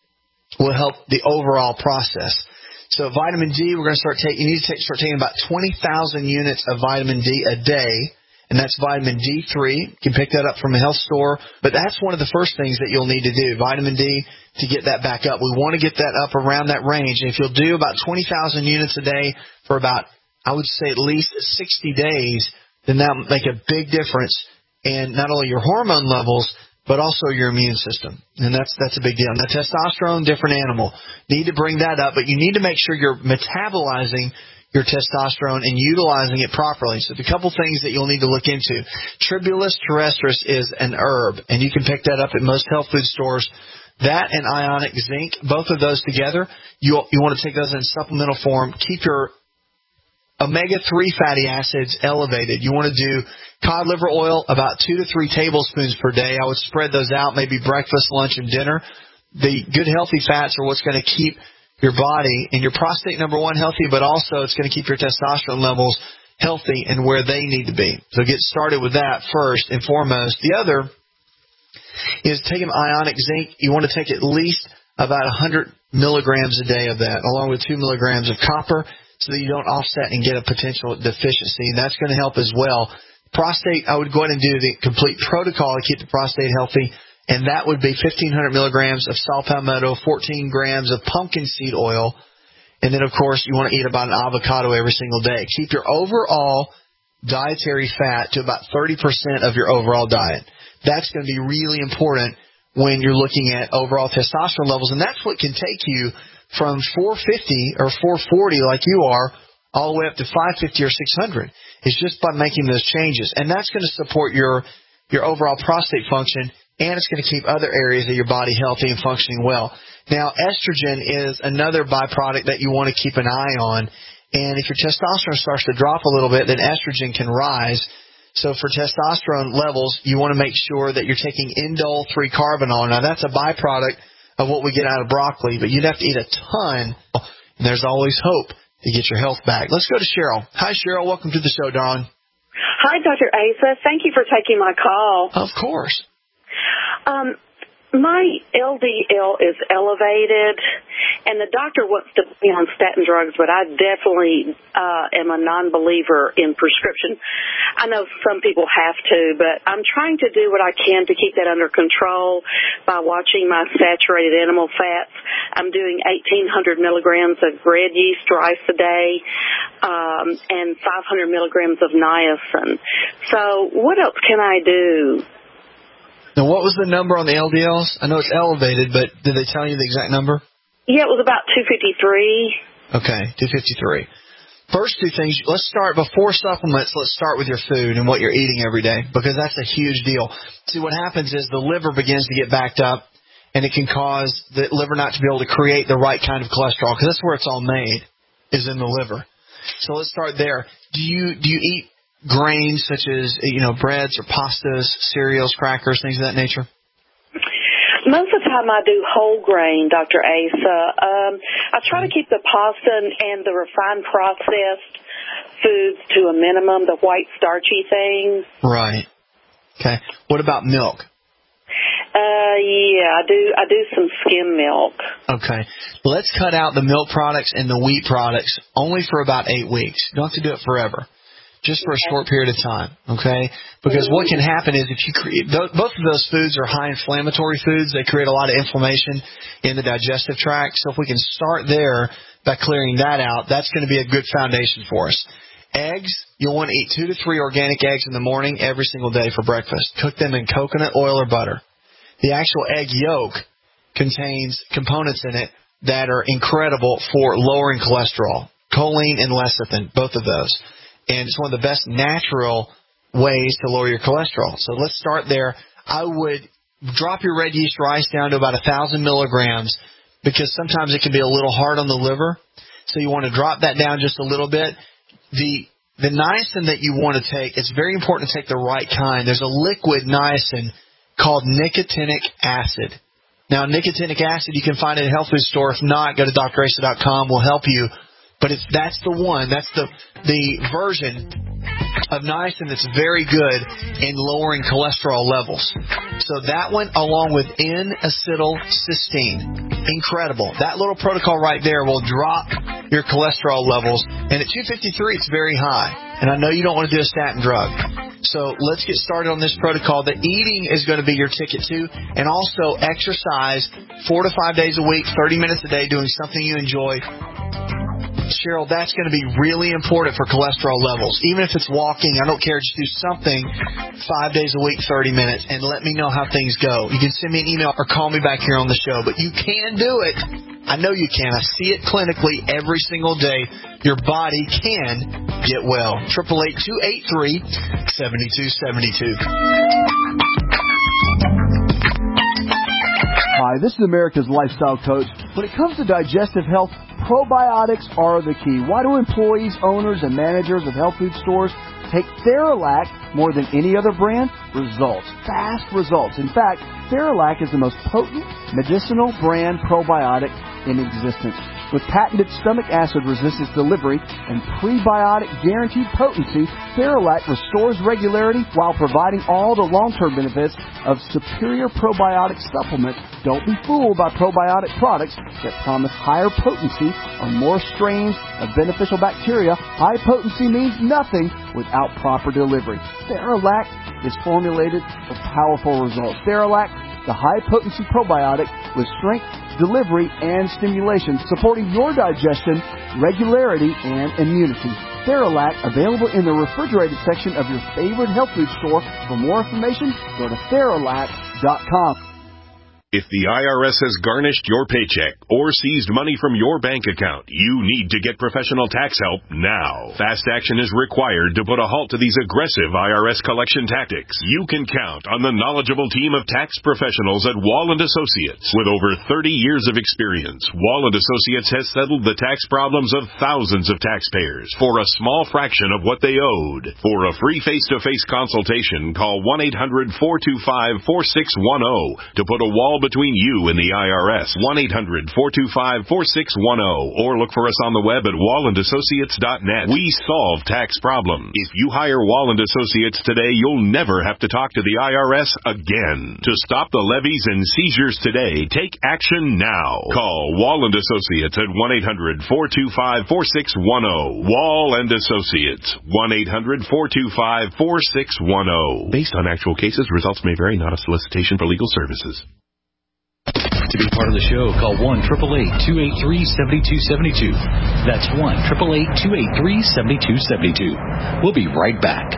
will help the overall process. So vitamin D, we're going to start taking, you need to take, start taking about twenty thousand units of vitamin D a day. And that's vitamin D three. You can pick that up from a health store. But that's one of the first things that you'll need to do, vitamin D, to get that back up. We want to get that up around that range. And if you'll do about twenty thousand units a day for about, I would say, at least sixty days, then that will make a big difference in not only your hormone levels, but also your immune system. And that's that's a big deal. Now, testosterone, different animal. Need to bring that up, but you need to make sure you're metabolizing your testosterone and utilizing it properly. So, a couple things that you'll need to look into. Tribulus terrestris is an herb, and you can pick that up at most health food stores. That and ionic zinc, both of those together, you you want to take those in supplemental form. Keep your omega three fatty acids elevated. You want to do cod liver oil about two to three tablespoons per day. I would spread those out, maybe breakfast, lunch, and dinner. The good healthy fats are what's going to keep your body and your prostate, number one, healthy, but also it's going to keep your testosterone levels healthy and where they need to be. So get started with that first and foremost. The other is taking ionic zinc. You want to take at least about one hundred milligrams a day of that, along with two milligrams of copper, so that you don't offset and get a potential deficiency. And that's going to help as well. Prostate, I would go ahead and do the complete protocol to keep the prostate healthy, and that would be fifteen hundred milligrams of saw palmetto, fourteen grams of pumpkin seed oil, and then, of course, you want to eat about an avocado every single day. Keep your overall dietary fat to about thirty percent of your overall diet. That's going to be really important when you're looking at overall testosterone levels, and that's what can take you from four fifty or four forty like you are all the way up to five fifty or six hundred. It's just by making those changes, and that's going to support your your overall prostate function, and it's going to keep other areas of your body healthy and functioning well. Now, estrogen is another byproduct that you want to keep an eye on, and if your testosterone starts to drop a little bit, then estrogen can rise. So for testosterone levels, you want to make sure that you're taking indole three carbinol. Now, that's a byproduct of what we get out of broccoli, but you'd have to eat a ton, and there's always hope to get your health back. Let's go to Cheryl. Hi, Cheryl. Welcome to the show, darling. Hi, Doctor Asa. Thank you for taking my call. Of course. Um, my L D L is elevated, and the doctor wants to put me on statin drugs, but I definitely uh, am a non-believer in prescription. I know some people have to, but I'm trying to do what I can to keep that under control by watching my saturated animal fats. I'm doing eighteen hundred milligrams of red yeast rice a day um, and five hundred milligrams of niacin. So what else can I do? Now, what was the number on the L D Ls? I know it's elevated, but did they tell you the exact number? Yeah, it was about two fifty-three. Okay, two fifty-three. First two things, let's start before supplements. Let's start with your food and what you're eating every day, because that's a huge deal. See, what happens is the liver begins to get backed up, and it can cause the liver not to be able to create the right kind of cholesterol, because that's where it's all made, is in the liver. So let's start there. Do you do you eat grains such as, you know, breads or pastas, cereals, crackers, things of that nature? Most of the time I do whole grain, Doctor Asa. Um, I try to keep the pasta and the refined processed foods to a minimum, the white starchy things. Right. Okay. What about milk? Uh, yeah, I do, I do some skim milk. Okay. Let's cut out the milk products and the wheat products only for about eight weeks. You don't have to do it forever. Just for a short period of time, okay? Because what can happen is if you create, both of those foods are high inflammatory foods. They create a lot of inflammation in the digestive tract. So if we can start there by clearing that out, that's going to be a good foundation for us. Eggs, you'll want to eat two to three organic eggs in the morning every single day for breakfast. Cook them in coconut oil or butter. The actual egg yolk contains components in it that are incredible for lowering cholesterol, choline and lecithin, both of those. And it's one of the best natural ways to lower your cholesterol. So let's start there. I would drop your red yeast rice down to about one thousand milligrams, because sometimes it can be a little hard on the liver. So you want to drop that down just a little bit. The the niacin that you want to take, it's very important to take the right kind. There's a liquid niacin called nicotinic acid. Now, nicotinic acid you can find at a health food store. If not, go to D R asa dot com. We'll help you. But if that's the one, that's the the version of niacin that's very good in lowering cholesterol levels. So that one, along with N-acetylcysteine, incredible. That little protocol right there will drop your cholesterol levels. And at two fifty-three, it's very high. And I know you don't want to do a statin drug. So let's get started on this protocol. The eating is going to be your ticket too. And also exercise four to five days a week, thirty minutes a day, doing something you enjoy. Cheryl, that's going to be really important for cholesterol levels. Even if it's walking, I don't care. Just do something five days a week, thirty minutes, and let me know how things go. You can send me an email or call me back here on the show, but you can do it. I know you can. I see it clinically every single day. Your body can get well. eight eight eight, two eight three, seven two seven two. Hi, this is America's Lifestyle Coach. When it comes to digestive health, Probiotics are the key. Why do employees, owners, and managers of health food stores take Theralac more than any other brand? Results. Fast results. In fact, Theralac is the most potent medicinal brand probiotic in existence. With patented stomach acid resistance delivery and prebiotic guaranteed potency, Theralac restores regularity while providing all the long-term benefits of superior probiotic supplement. Don't be fooled by probiotic products that promise higher potency or more strains of beneficial bacteria. High potency means nothing without proper delivery. Theralac is formulated for powerful results. Theralac, the high-potency probiotic with strength, delivery, and stimulation, supporting your digestion, regularity, and immunity. Theralac, available in the refrigerated section of your favorite health food store. For more information, go to Theralac dot com. If the I R S has garnished your paycheck or seized money from your bank account, you need to get professional tax help now. Fast action is required to put a halt to these aggressive I R S collection tactics. You can count on the knowledgeable team of tax professionals at Wall and Associates. With over thirty years of experience, Wall and Associates has settled the tax problems of thousands of taxpayers for a small fraction of what they owed. For a free face-to-face consultation, call one eight hundred, four two five, four six one zero to put a wall between you and the I R S. one eight hundred, four two five, four six one zero or look for us on the web at wall and associates dot net. We solve tax problems. If you hire Wall and Associates today, you'll never have to talk to the I R S again. To stop the levies and seizures today, take action now. Call Wall and Associates at one eight hundred, four two five, four six one zero. Wall and Associates, one eight hundred, four two five, four six one zero. Based on actual cases, results may vary, not a solicitation for legal services. To be part of the show, call one eight eight eight, two eight three, seven two seven two. That's one eight eight eight, two eight three, seven two seven two. We'll be right back.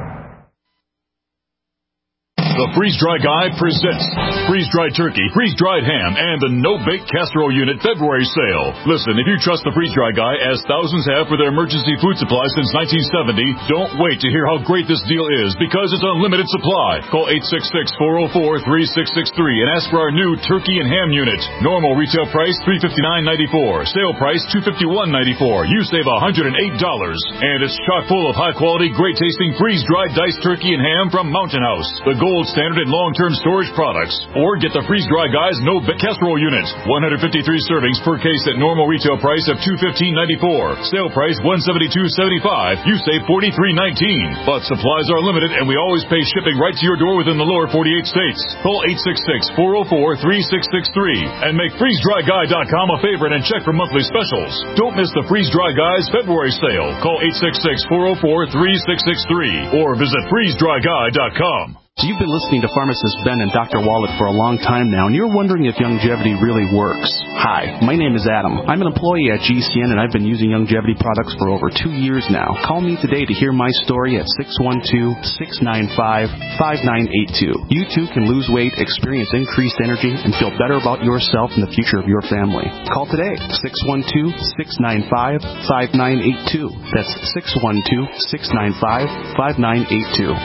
The Freeze Dry Guy presents freeze-dried turkey, freeze-dried ham, and the no-bake casserole unit February sale. Listen, if you trust the Freeze Dry Guy, as thousands have for their emergency food supply since nineteen seventy, don't wait to hear how great this deal is, because it's unlimited supply. Call eight six six, four zero four, three six six three and ask for our new turkey and ham unit. Normal retail price three hundred fifty-nine dollars and ninety-four cents. Sale price two hundred fifty-one dollars and ninety-four cents. You save one hundred eight dollars. And it's chock full of high-quality, great-tasting freeze-dried diced turkey and ham from Mountain House, the gold standard in long-term storage products. Or get the Freeze Dry Guy's No Bake Casserole unit. one hundred fifty-three servings per case at normal retail price of two hundred fifteen dollars and ninety-four cents. Sale price one hundred seventy-two dollars and seventy-five cents. You save forty-three dollars and nineteen cents. But supplies are limited, and we always pay shipping right to your door within the lower forty-eight states. Call eight six six, four zero four, three six six three and make freeze dry guy dot com a favorite and check for monthly specials. Don't miss the Freeze Dry Guy's February sale. Call eight six six, four zero four, three six six three or visit freeze dry guy dot com. So you've been listening to Pharmacist Ben and Doctor Wallet for a long time now, and you're wondering if Youngevity really works. Hi, my name is Adam. I'm an employee at G C N, and I've been using Youngevity products for over two years now. Call me today to hear my story at six one two, six nine five, five nine eight two. You too can lose weight, experience increased energy, and feel better about yourself and the future of your family. Call today, six one two, six nine five, five nine eight two. That's six one two, six nine five, five nine eight two.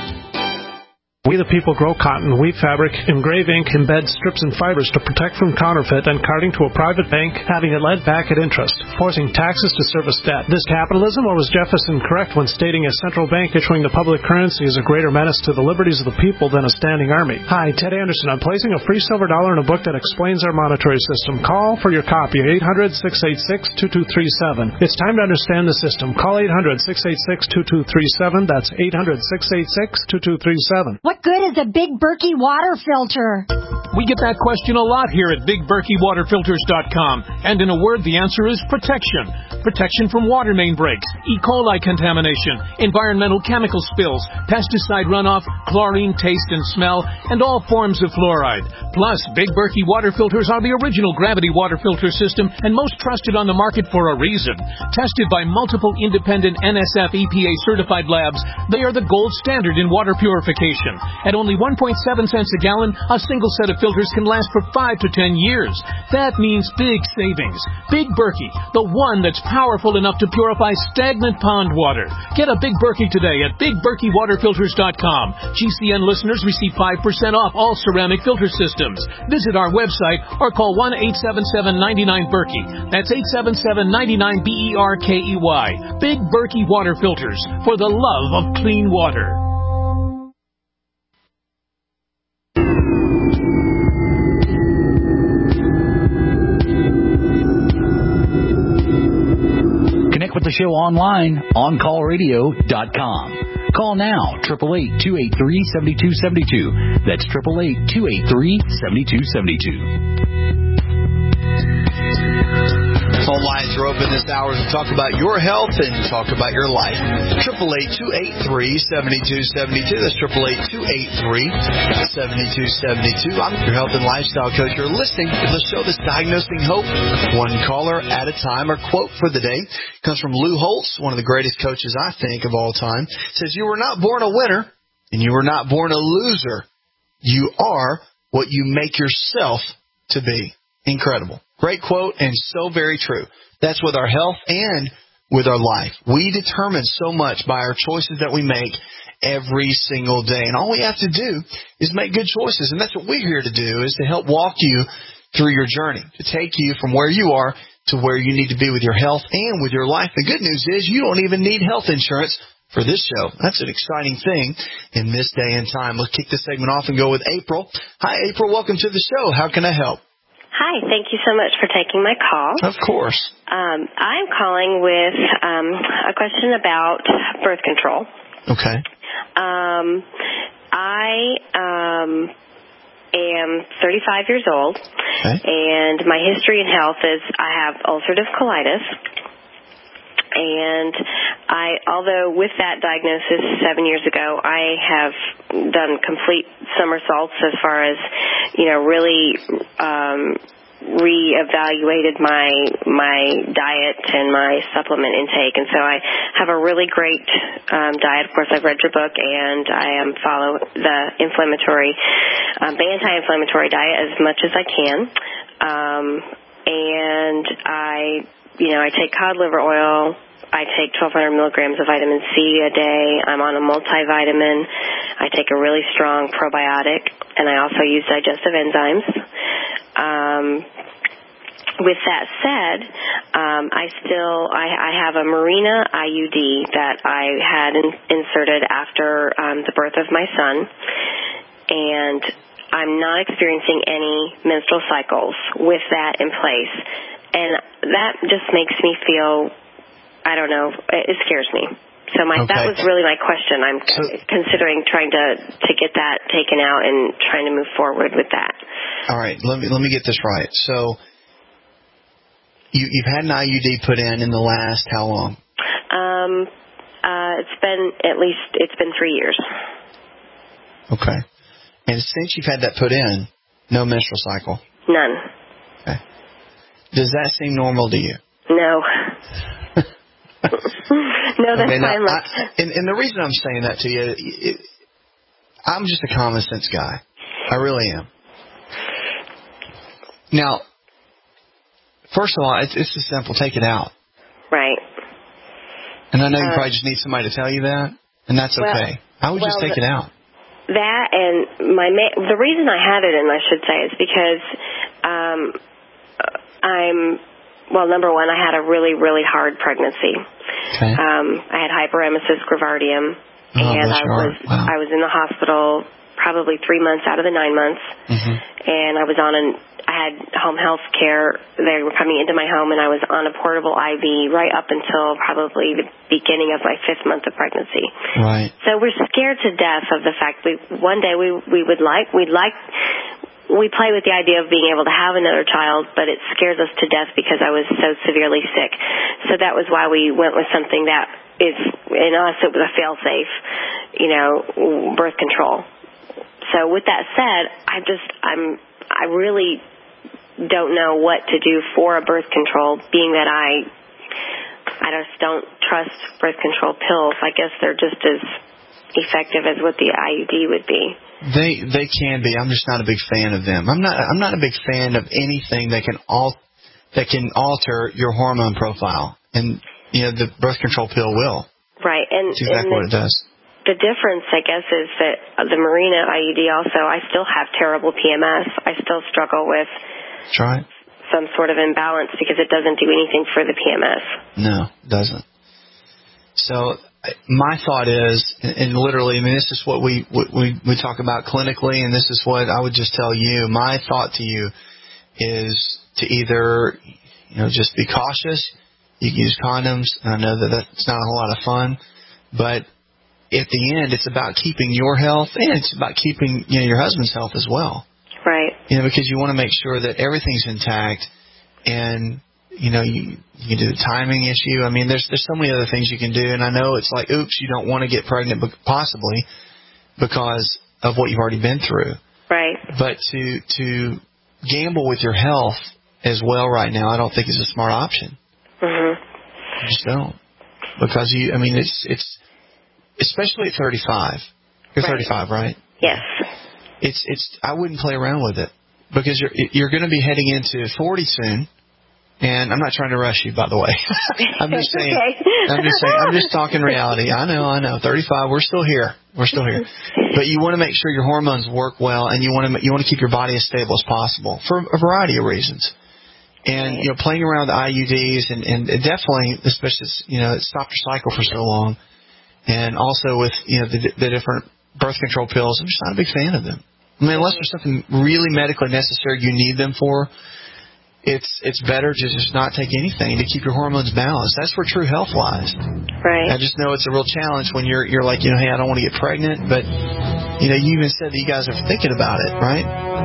We the people grow cotton, weave fabric, engrave ink, embed strips and fibers to protect from counterfeit and carting to a private bank, having it led back at interest, forcing taxes to service debt. This capitalism, or was Jefferson correct when stating a central bank issuing the public currency is a greater menace to the liberties of the people than a standing army? Hi, Ted Anderson. I'm placing a free silver dollar in a book that explains our monetary system. Call for your copy at eight hundred, six eight six, two two three seven. It's time to understand the system. Call eight hundred, six eight six, two two three seven. That's eight hundred, six eight six, two two three seven. What good is a Big Berkey water filter? We get that question a lot here at big berkey water filters dot com. And in a word, the answer is protection. Protection from water main breaks, E. coli contamination, environmental chemical spills, pesticide runoff, chlorine taste and smell, and all forms of fluoride. Plus, Big Berkey water filters are the original gravity water filter system and most trusted on the market for a reason. Tested by multiple independent N S F E P A certified labs, they are the gold standard in water purification. At only one point seven cents a gallon, a single set of filters can last for five to ten years. That means big savings. Big Berkey, the one that's powerful enough to purify stagnant pond water. Get a Big Berkey today at big berkey water filters dot com. G C N listeners receive five percent off all ceramic filter systems. Visit our website or call one eight seven seven, nine nine, Berkey. That's eight seven seven, nine nine, B E R K E Y. Big Berkey Water Filters, for the love of clean water. Connect with the show online, on call radio dot com. Call now, eight eight eight, two eight three, seven two seven two. That's eight eight eight, two eight three, seven two seven two. Phone lines are open this hour to talk about your health and talk about your life. eight eight eight, two eight three, seven two seven two. That's eight eight eight, two eight three, seven two seven two. I'm your health and lifestyle coach. You're listening to the show that's diagnosing hope, one caller at a time. Our quote for the day comes from Lou Holtz, one of the greatest coaches, I think, of all time. It says, "You were not born a winner, and you were not born a loser. You are what you make yourself to be." Incredible. Great quote, and so very true. That's with our health and with our life. We determine so much by our choices that we make every single day. And all we have to do is make good choices. And that's what we're here to do, is to help walk you through your journey, to take you from where you are to where you need to be with your health and with your life. The good news is you don't even need health insurance for this show. That's an exciting thing in this day and time. Let's kick this segment off and go with April. Hi, April. Welcome to the show. How can I help? Hi, thank you so much for taking my call. Of course. Um, I'm calling with um, a question about birth control. Okay. Um, I um, am thirty-five years old, okay. and my history in health is I have ulcerative colitis. And I, although with that diagnosis seven years ago, I have done complete somersaults as far as, you know, really um, reevaluated my my diet and my supplement intake. And so I have a really great um, diet. Of course, I've read your book, and I am follow the inflammatory, um, the anti-inflammatory diet as much as I can. Um, and I. You know, I take cod liver oil. I take twelve hundred milligrams of vitamin C a day. I'm on a multivitamin. I take a really strong probiotic, and I also use digestive enzymes. Um, with that said, um, I still I, I have a Mirena I U D that I had in, inserted after um, the birth of my son, and I'm not experiencing any menstrual cycles with that in place. And that just makes me feel, I don't know, it scares me. So my okay. that was really my question. I'm so, considering trying to, to get that taken out and trying to move forward with that. All right, let me let me get this right. So you, you've had an I U D put in in the last how long? Um, uh, it's been at least, it's been three years. Okay. And since you've had that put in, no menstrual cycle? None. Okay. Does that seem normal to you? No. no, that's okay, now, fine. Look. I, and, and the reason I'm saying that to you, it, I'm just a common sense guy. I really am. Now, first of all, it's, it's just simple. Take it out. Right. And I know you uh, probably just need somebody to tell you that, and that's well, okay. I would well, just take the, it out. That and my ma- the reason I had it in, I should say, is because um, I'm, well, number one, I had a really, really hard pregnancy. Okay. Um, I had hyperemesis gravidarum, oh, and I was wow. I was in the hospital probably three months out of the nine months, mm-hmm. and I was on an I had home health care. They were coming into my home, and I was on a portable I V right up until probably the beginning of my fifth month of pregnancy. Right. So we're scared to death of the fact we one day we we would like we'd like. We play with the idea of being able to have another child, but it scares us to death because I was so severely sick. So that was why we went with something that is, in us, it was a fail-safe, you know, birth control. So with that said, I just, I'm, I really don't know what to do for a birth control, being that I, I just don't trust birth control pills. I guess they're just as effective as what the I U D would be. They they can be. I'm just not a big fan of them. I'm not I'm not a big fan of anything that can al- that can alter your hormone profile. And you know, the birth control pill will. Right. And that's exactly and the, what it does. The difference, I guess, is that the Mirena I U D also, I still have terrible P M S. I still struggle with That's right. some sort of imbalance because it doesn't do anything for the P M S. No, it doesn't. So my thought is, and literally, I mean, this is what we, we, we talk about clinically, and this is what I would just tell you. My thought to you is to either, you know, just be cautious. You can use condoms. I know that that's not a whole lot of fun, but at the end, it's about keeping your health, and it's about keeping, you know, your husband's health as well. Right. You know, because you want to make sure that everything's intact, and you know, you you can do the timing issue. I mean, there's there's so many other things you can do, and I know it's like, oops, you don't want to get pregnant, possibly because of what you've already been through. Right. But to to gamble with your health as well right now, I don't think is a smart option. Mm-hmm. I just don't, because you. I mean, it's it's especially at thirty-five. You're right. thirty-five, right? Yes. It's it's. I wouldn't play around with it because you're you're going to be heading into forty soon. And I'm not trying to rush you, by the way. I'm just saying. Okay. I'm just saying. I'm just talking reality. I know. I know. thirty-five. We're still here. We're still here. But you want to make sure your hormones work well, and you want to you want to keep your body as stable as possible for a variety of reasons. And you know, playing around with I U Ds and, and definitely, especially you know, it stopped your cycle for so long, and also with you know the, the different birth control pills. I'm just not a big fan of them. I mean, unless there's something really medically necessary you need them for. It's it's better to just not take anything to keep your hormones balanced. That's where true health lies. Right. I just know it's a real challenge when you're you're like, you know, hey, I don't want to get pregnant, but you know, you even said that you guys are thinking about it, right?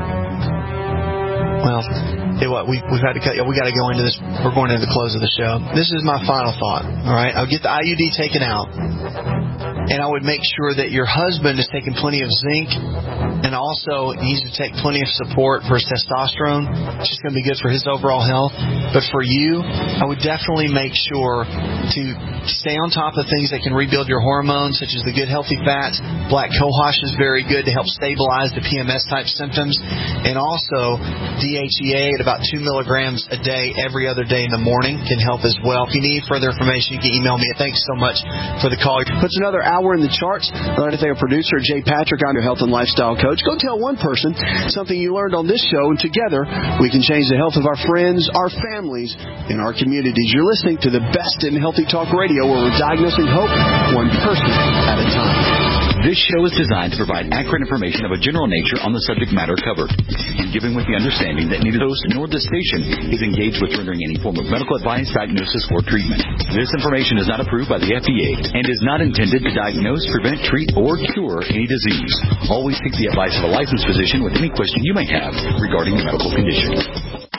Well, hey, what we we've had to cut. We got to go into this. We're going into the close of the show. This is my final thought. All right, I'll get the I U D taken out, and I would make sure that your husband is taking plenty of zinc, and also he needs to take plenty of support for his testosterone. It's just going to be good for his overall health. But for you, I would definitely make sure to stay on top of things that can rebuild your hormones, such as the good healthy fats. Black cohosh is very good to help stabilize the P M S-type symptoms, and also D H E A at about two milligrams a day every other day in the morning can help as well. If you need further information, you can email me. Thanks so much for the call. Puts another hour in the charts. I'd like to thank our producer, Jay Patrick. I'm your health and lifestyle coach. Go tell one person something you learned on this show, and together we can change the health of our friends, our families, and our communities. You're listening to the best in healthy talk radio, where we're diagnosing hope one person at a time. This show is designed to provide accurate information of a general nature on the subject matter covered, and given with the understanding that neither the host nor the station is engaged with rendering any form of medical advice, diagnosis, or treatment. This information is not approved by the F D A and is not intended to diagnose, prevent, treat, or cure any disease. Always seek the advice of a licensed physician with any question you may have regarding your medical condition.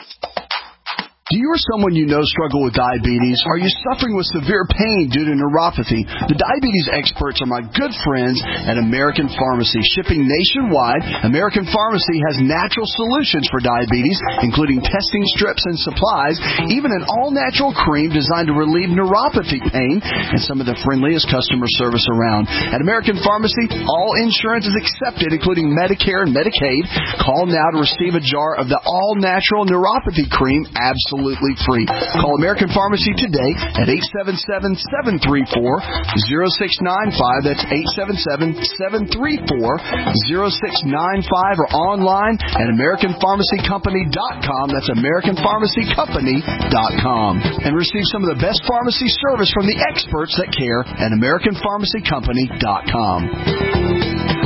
Do you or someone you know struggle with diabetes? Are you suffering with severe pain due to neuropathy? The diabetes experts are my good friends at American Pharmacy. Shipping nationwide, American Pharmacy has natural solutions for diabetes, including testing strips and supplies, even an all-natural cream designed to relieve neuropathy pain, and some of the friendliest customer service around. At American Pharmacy, all insurance is accepted, including Medicare and Medicaid. Call now to receive a jar of the all-natural neuropathy cream absolutely Absolutely free. Call American Pharmacy today at eight seven seven, seven three four, zero six nine five. That's eight seven seven, seven three four, zero six nine five, or online at American Pharmacy Company dot com. That's American Pharmacy Company dot com. And receive some of the best pharmacy service from the experts that care at American Pharmacy Company dot com.